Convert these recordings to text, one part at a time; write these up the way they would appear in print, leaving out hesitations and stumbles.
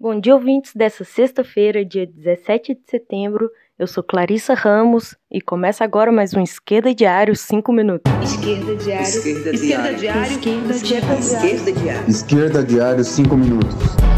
Bom dia, ouvintes dessa sexta-feira, dia 17 de setembro. Eu sou Clarissa Ramos e começa agora mais um Esquerda Diário 5 minutos. Esquerda Diário. Esquerda Diário. Esquerda Diário. Esquerda Diário. Esquerda Diário 5 minutos.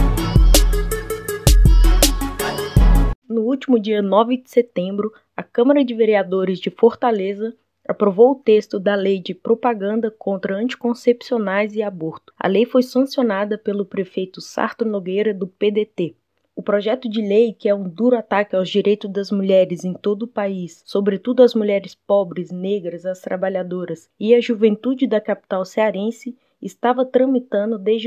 No último dia 9 de setembro, a Câmara de Vereadores de Fortaleza aprovou o texto da Lei de Propaganda contra Anticoncepcionais e Aborto. A lei foi sancionada pelo prefeito Sarto Nogueira, do PDT. O projeto de lei, que é um duro ataque aos direitos das mulheres em todo o país, sobretudo as mulheres pobres, negras, as trabalhadoras e a juventude da capital cearense, estava tramitando desde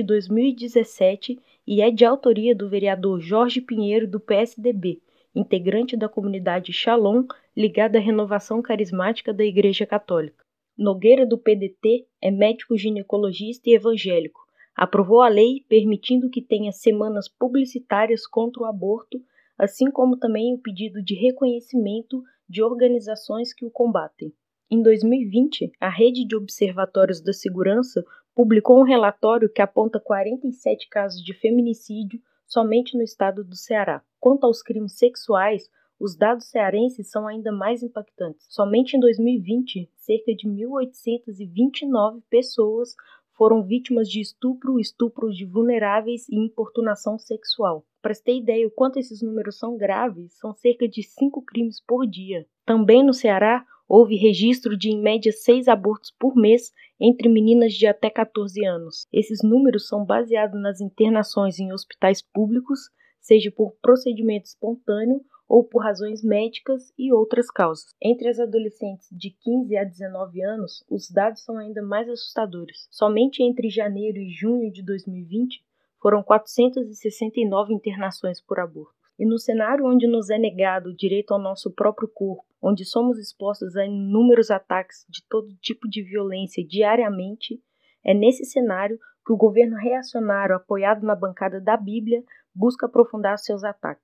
2017 e é de autoria do vereador Jorge Pinheiro, do PSDB, integrante da comunidade Shalom, ligada à renovação carismática da Igreja Católica. Nogueira, do PDT, é médico ginecologista e evangélico. Aprovou a lei permitindo que tenha semanas publicitárias contra o aborto, assim como também o pedido de reconhecimento de organizações que o combatem. Em 2020, a Rede de Observatórios da Segurança publicou um relatório que aponta 47 casos de feminicídio somente no estado do Ceará. Quanto aos crimes sexuais, os dados cearenses são ainda mais impactantes. Somente em 2020, cerca de 1.829 pessoas foram vítimas de estupro de vulneráveis e importunação sexual. Para você ter ideia o quanto esses números são graves, são cerca de 5 crimes por dia. Também no Ceará, houve registro de, em média, 6 abortos por mês entre meninas de até 14 anos. Esses números são baseados nas internações em hospitais públicos, seja por procedimento espontâneo ou por razões médicas e outras causas. Entre as adolescentes de 15 a 19 anos, os dados são ainda mais assustadores. Somente entre janeiro e junho de 2020, foram 469 internações por aborto. E no cenário onde nos é negado o direito ao nosso próprio corpo, onde somos expostos a inúmeros ataques de todo tipo de violência diariamente, é nesse cenário que o governo reacionário, apoiado na bancada da Bíblia, busca aprofundar seus ataques.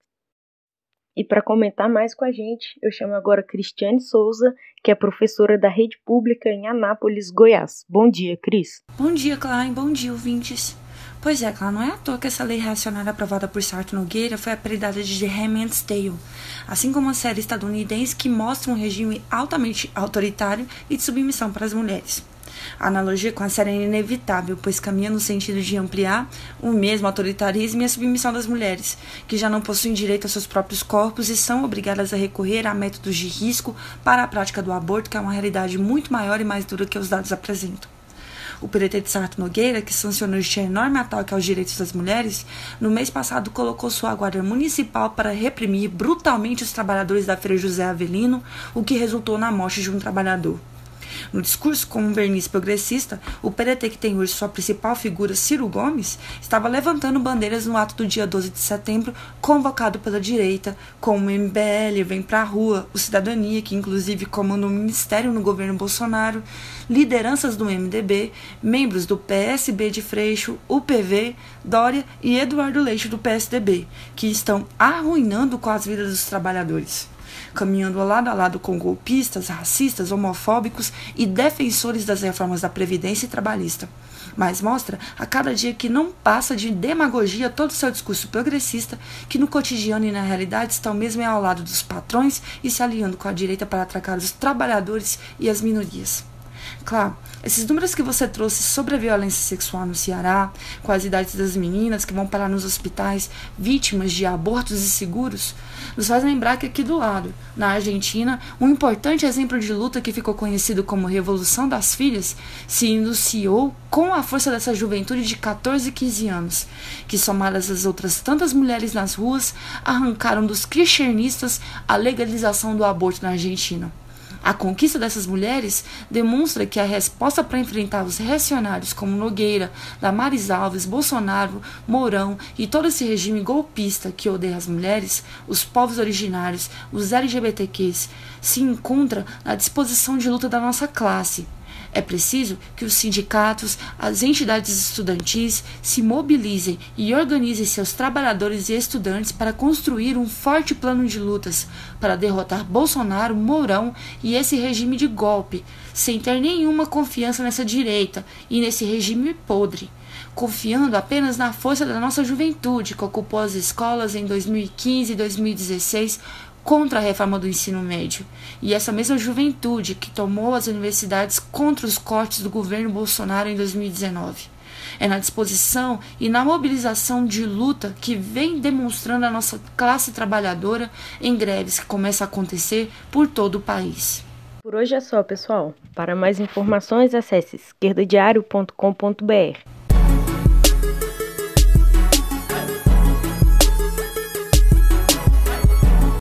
E para comentar mais com a gente, eu chamo agora Cristiane Souza, que é professora da Rede Pública em Anápolis, Goiás. Bom dia, Cris. Bom dia, Clara. Bom dia, ouvintes. Pois é, Clara, não é à toa que essa lei reacionária aprovada por Sarto Nogueira foi apelidada de The Handmaid's Tale, assim como a série estadunidense que mostra um regime altamente autoritário e de submissão para as mulheres. A analogia com a série é inevitável, pois caminha no sentido de ampliar o mesmo autoritarismo e a submissão das mulheres, que já não possuem direito aos seus próprios corpos e são obrigadas a recorrer a métodos de risco para a prática do aborto, que é uma realidade muito maior e mais dura que os dados apresentam. O PDT de Sarto Nogueira, que sancionou este enorme ataque aos direitos das mulheres, no mês passado colocou sua guarda municipal para reprimir brutalmente os trabalhadores da Feira José Avelino, o que resultou na morte de um trabalhador. No discurso com um verniz progressista, o PDT, que tem hoje sua principal figura, Ciro Gomes, estava levantando bandeiras no ato do dia 12 de setembro, convocado pela direita, como o MBL, Vem Pra Rua, o Cidadania, que inclusive comanda um ministério no governo Bolsonaro, lideranças do MDB, membros do PSB de Freixo, UPV, Dória e Eduardo Leite do PSDB, que estão arruinando com as vidas dos trabalhadores, caminhando lado a lado com golpistas, racistas, homofóbicos e defensores das reformas da Previdência e Trabalhista. Mas mostra a cada dia que não passa de demagogia todo o seu discurso progressista, que no cotidiano e na realidade estão mesmo ao lado dos patrões e se aliando com a direita para atracar os trabalhadores e as minorias. Claro, esses números que você trouxe sobre a violência sexual no Ceará, com as idades das meninas que vão parar nos hospitais vítimas de abortos inseguros, nos faz lembrar que aqui do lado, na Argentina, um importante exemplo de luta que ficou conhecido como Revolução das Filhas se iniciou com a força dessa juventude de 14 e 15 anos, que, somadas às outras tantas mulheres nas ruas, arrancaram dos kirchneristas a legalização do aborto na Argentina. A conquista dessas mulheres demonstra que a resposta para enfrentar os reacionários como Nogueira, Damares Alves, Bolsonaro, Mourão e todo esse regime golpista que odeia as mulheres, os povos originários, os LGBTQs, se encontra na disposição de luta da nossa classe. É preciso que os sindicatos, as entidades estudantis se mobilizem e organizem seus trabalhadores e estudantes para construir um forte plano de lutas para derrotar Bolsonaro, Mourão e esse regime de golpe, sem ter nenhuma confiança nessa direita e nesse regime podre. confiando apenas na força da nossa juventude, que ocupou as escolas em 2015 e 2016 contra a reforma do ensino médio. E essa mesma juventude que tomou as universidades contra os cortes do governo Bolsonaro em 2019. É na disposição e na mobilização de luta que vem demonstrando a nossa classe trabalhadora em greves que começam a acontecer por todo o país. Por hoje é só, pessoal. Para mais informações, acesse esquerdadiario.com.br.